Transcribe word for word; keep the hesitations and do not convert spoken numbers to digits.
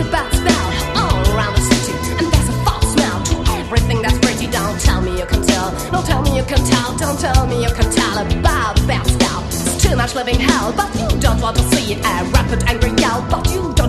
a bad smell all around the city, and there's a foul smell to everything that's pretty. Don't tell me you can tell, don't tell me you can tell, don't tell me you can tell about the bad smell. It's too much living hell, but you don't want to see it. A rapid angry yell, but you don't